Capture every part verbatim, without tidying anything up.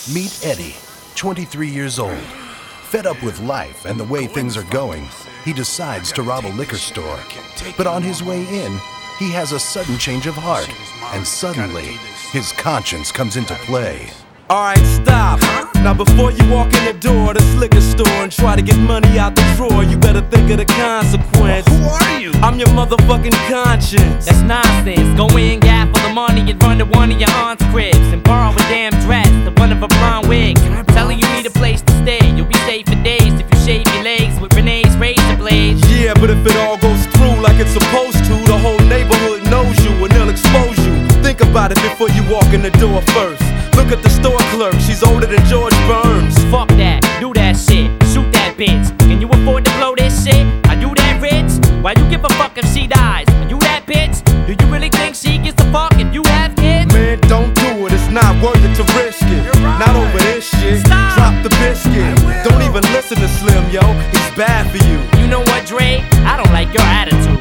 Meet Eddie, twenty-three years old. Fed up with life and the way things are going, he decides to rob a liquor store. But on his way in, he has a sudden change of heart, and suddenly, his conscience comes into play. Alright, stop. Now before you walk in the door of this liquor store and try to get money out the drawer, you better think of the consequence. Who are you? I'm your motherfucking conscience. That's nonsense. Go in, gap for the money and run to one of your aunt's cribs and borrow a damn dress to one of her blonde wigs. Telling you need a place to stay. You'll be safe for days if you shave your legs with Renee's razor blades. Yeah, but if it all goes through like it's supposed to, the whole neighborhood knows you and they'll expose you. Think about it before you walk in the door first. Look at the store clerk, she's older than George Burns. Fuck that, do that shit, shoot that bitch. Can you afford to blow this shit? Are you that rich? Why you give a fuck if she dies? Are you that bitch? Do you really think she gets the fuck if you have kids? Man, don't do it, it's not worth it to risk it. Right. Not over this shit, Stop. drop the biscuit. Don't even listen to Slim, yo, he's bad for you. You know what, Dre? I don't like your attitude.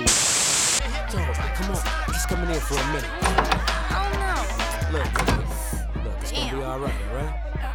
Come on, he's coming in for a minute. Look, look, look, it's gonna be alright, alright?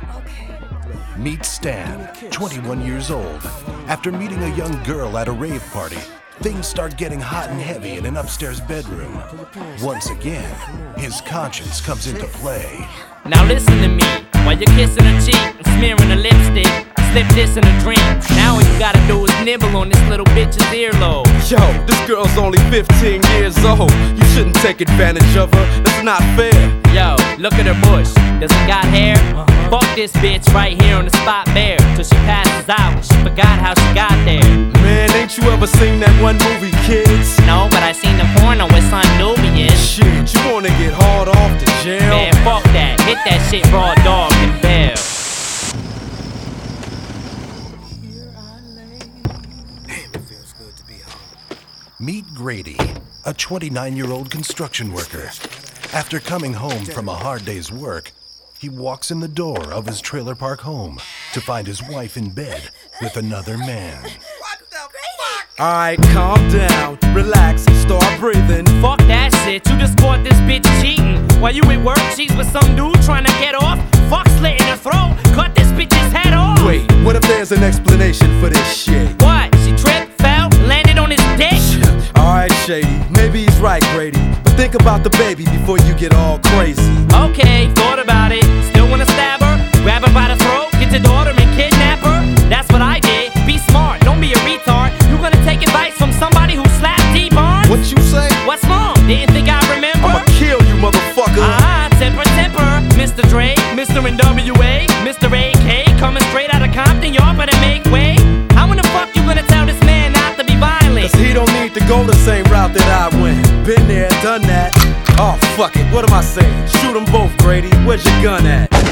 Meet Stan, twenty-one years old. After meeting a young girl at a rave party, things start getting hot and heavy in an upstairs bedroom. Once again, his conscience comes into play. Now listen to me, while you're kissing her cheek and smearing her lipstick, slip this in a dream. Now all you gotta do is nibble on this little bitch's earlobe. Yo, this girl's only fifteen years old. You shouldn't take advantage of her, that's not fair. Yo, look at her bush, does it got hair? Uh-huh. Fuck this bitch right here on the spot bare, till she passes out and she forgot how she got there. Man, ain't you ever seen that one movie, Kids? No, but I seen the porno with Son Nubian. Shit, you wanna get hard off to jail? Man, fuck that, hit that shit raw dog and bail. Meet Grady, a twenty-nine-year-old construction worker. After coming home from a hard day's work, he walks in the door of his trailer park home to find his wife in bed with another man. What the fuck? Alright, calm down, relax, start breathing. Fuck that shit, you just caught this bitch cheating. While you at work, she's with some dude trying to get off. Fuck slit in her throat, cut this bitch's head off. Wait, what if there's an explanation for this shit? What? She tripped, fell, landed on his dick? Alright, Shady, maybe he's right, Grady. But think about the baby before you get all crazy. Okay, thought about it. Still wanna stab her? Grab her by the throat, get your daughter and kidnap her? That's what I did. Be smart, don't be a retard. You gonna take advice from somebody who slapped D-Barnes? What you say? What's wrong? Didn't think I remember? I'ma kill you, motherfucker. Ah, temper, temper. Mister Dre, Mister N W A, Mister A K, coming straight out of Compton, y'all better make way. How in the fuck you gonna tell this man not to be violent? Cause he don't need to go the same route that I went. Been there, done that. Oh, fuck it, what am I saying? Shoot them both, Grady. Where's your gun at?